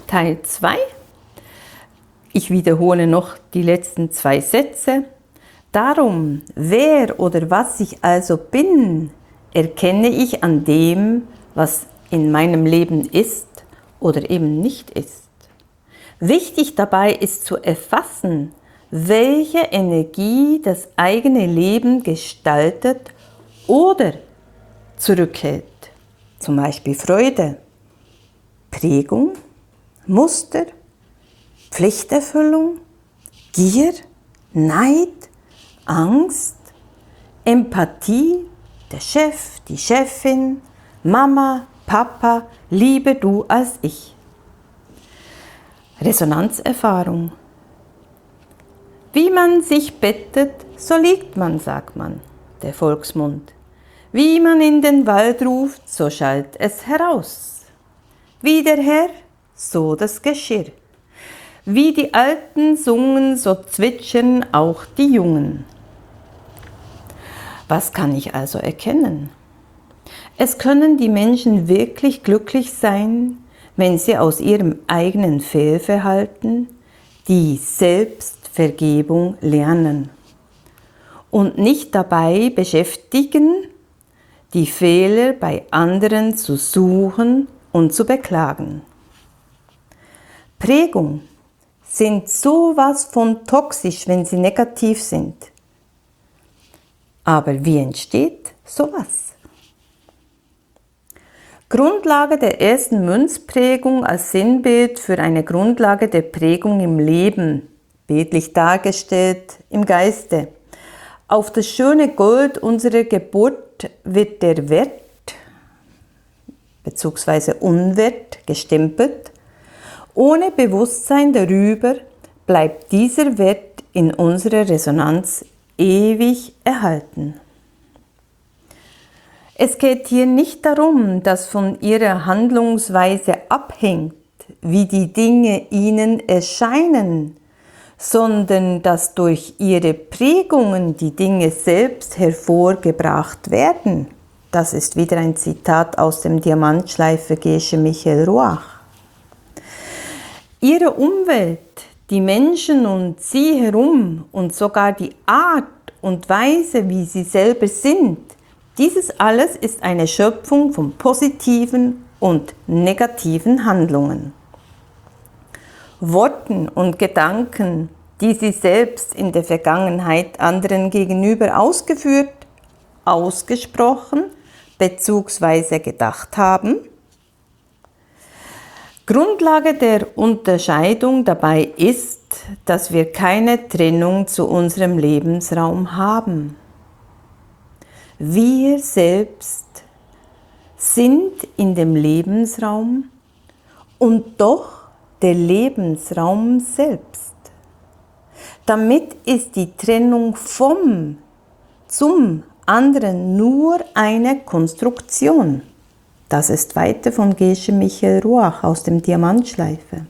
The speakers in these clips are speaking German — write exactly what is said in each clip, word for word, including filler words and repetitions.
Teil zwei. Ich wiederhole noch die letzten zwei Sätze. Darum, wer oder was ich also bin, erkenne ich an dem, was in meinem Leben ist oder eben nicht ist. Wichtig dabei ist zu erfassen, welche Energie das eigene Leben gestaltet oder zurückhält. Zum Beispiel Freude, Prägung, Muster, Pflichterfüllung, Gier, Neid, Angst, Empathie, der Chef, die Chefin, Mama, Papa, lieber du als ich. Resonanzerfahrung. Wie man sich bettet, so liegt man, sagt man, der Volksmund. Wie man in den Wald ruft, so schallt es heraus. Wie der Herr, so das Geschirr. Wie die Alten sungen, so zwitschern auch die Jungen. Was kann ich also erkennen? Es können die Menschen wirklich glücklich sein, wenn sie aus ihrem eigenen Fehlverhalten die Selbstvergebung lernen und nicht dabei beschäftigen, die Fehler bei anderen zu suchen und zu beklagen. Prägung sind sowas von toxisch, wenn sie negativ sind. Aber wie entsteht sowas? Grundlage der ersten Münzprägung als Sinnbild für eine Grundlage der Prägung im Leben, bildlich dargestellt im Geiste. Auf das schöne Gold unserer Geburt wird der Wert bzw. Unwert gestempelt. Ohne Bewusstsein darüber bleibt dieser Wert in unserer Resonanz ewig erhalten. Es geht hier nicht darum, dass von ihrer Handlungsweise abhängt, wie die Dinge ihnen erscheinen, sondern dass durch ihre Prägungen die Dinge selbst hervorgebracht werden. Das ist wieder ein Zitat aus dem Diamantschleifer Gesche Michael Ruach. Ihre Umwelt, die Menschen und sie herum und sogar die Art und Weise, wie sie selber sind, dieses alles ist eine Schöpfung von positiven und negativen Handlungen. Worten und Gedanken, die sie selbst in der Vergangenheit anderen gegenüber ausgeführt, ausgesprochen bzw. gedacht haben. Grundlage der Unterscheidung dabei ist, dass wir keine Trennung zu unserem Lebensraum haben. Wir selbst sind in dem Lebensraum und doch der Lebensraum selbst. Damit ist die Trennung vom zum anderen nur eine Konstruktion. Das ist weiter von Gesche Michael Ruach aus dem Diamantschleifer.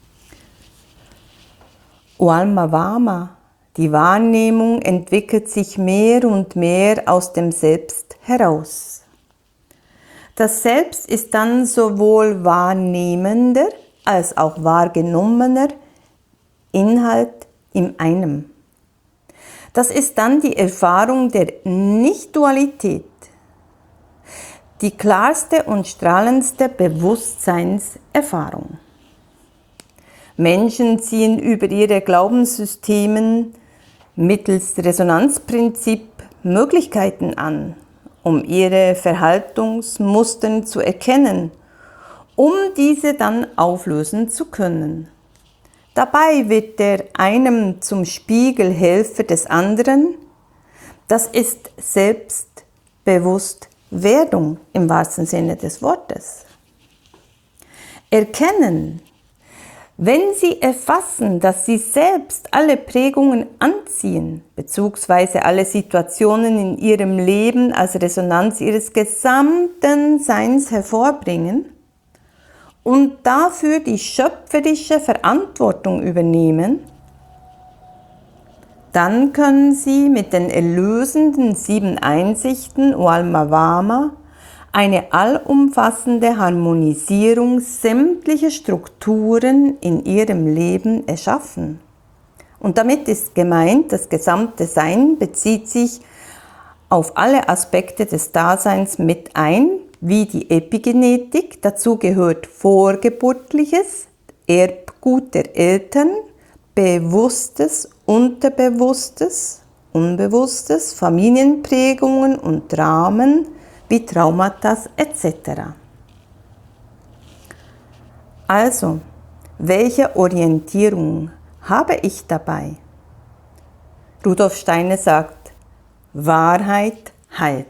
O Alma Wama, die Wahrnehmung entwickelt sich mehr und mehr aus dem Selbst heraus. Das Selbst ist dann sowohl wahrnehmender als auch wahrgenommener Inhalt in einem. Das ist dann die Erfahrung der Nicht-Dualität, die klarste und strahlendste Bewusstseinserfahrung. Menschen ziehen über ihre Glaubenssysteme mittels Resonanzprinzip Möglichkeiten an, um ihre Verhaltensmuster zu erkennen, um diese dann auflösen zu können. Dabei wird der einem zum Spiegelhelfer des anderen. Das ist Selbstbewusstwerdung im wahrsten Sinne des Wortes. Erkennen. Wenn Sie erfassen, dass Sie selbst alle Prägungen anziehen, beziehungsweise alle Situationen in Ihrem Leben als Resonanz Ihres gesamten Seins hervorbringen und dafür die schöpferische Verantwortung übernehmen, dann können Sie mit den erlösenden sieben Einsichten O Alma Wama eine allumfassende Harmonisierung sämtlicher Strukturen in ihrem Leben erschaffen. Und damit ist gemeint, das gesamte Sein bezieht sich auf alle Aspekte des Daseins mit ein, wie die Epigenetik, dazu gehört Vorgeburtliches, Erbgut der Eltern, Bewusstes, Unterbewusstes, Unbewusstes, Familienprägungen und Dramen wie Traumata et cetera. Also, welche Orientierung habe ich dabei? Rudolf Steiner sagt, Wahrheit heilt.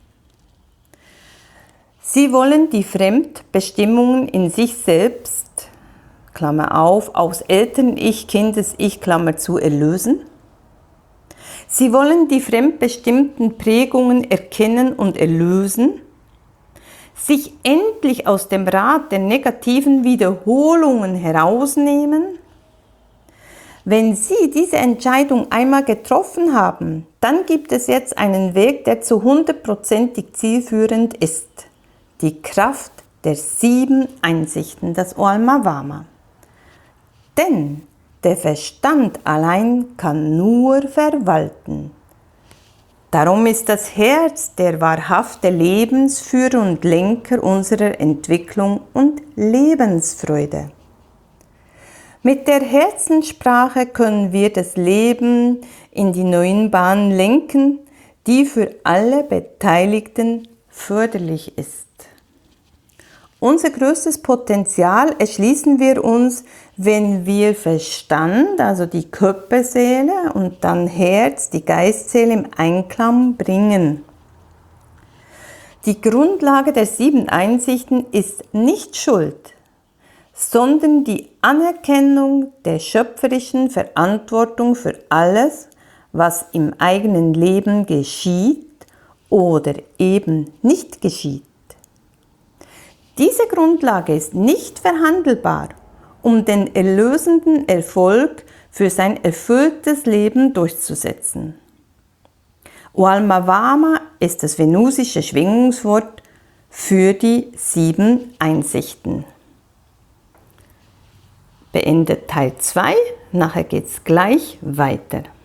Sie wollen die Fremdbestimmungen in sich selbst, Klammer auf, aus Eltern-Ich, Kindes-Ich, Klammer zu, erlösen. Sie wollen die fremdbestimmten Prägungen erkennen und erlösen, sich endlich aus dem Rad der negativen Wiederholungen herausnehmen. Wenn Sie diese Entscheidung einmal getroffen haben, dann gibt es jetzt einen Weg, der zu hundertprozentig zielführend ist. Die Kraft der sieben Einsichten, das Oalma-Wama. Denn der Verstand allein kann nur verwalten. Darum ist das Herz der wahrhafte Lebensführer und Lenker unserer Entwicklung und Lebensfreude. Mit der Herzenssprache können wir das Leben in die neuen Bahnen lenken, die für alle Beteiligten förderlich ist. Unser größtes Potenzial erschließen wir uns, wenn wir Verstand, also die Körperseele und dann Herz, die Geistseele im Einklang bringen. Die Grundlage der sieben Einsichten ist nicht Schuld, sondern die Anerkennung der schöpferischen Verantwortung für alles, was im eigenen Leben geschieht oder eben nicht geschieht. Diese Grundlage ist nicht verhandelbar, um den erlösenden Erfolg für sein erfülltes Leben durchzusetzen. Oalma-Wama ist das venusische Schwingungswort für die sieben Einsichten. Beendet Teil zwei, nachher geht es gleich weiter.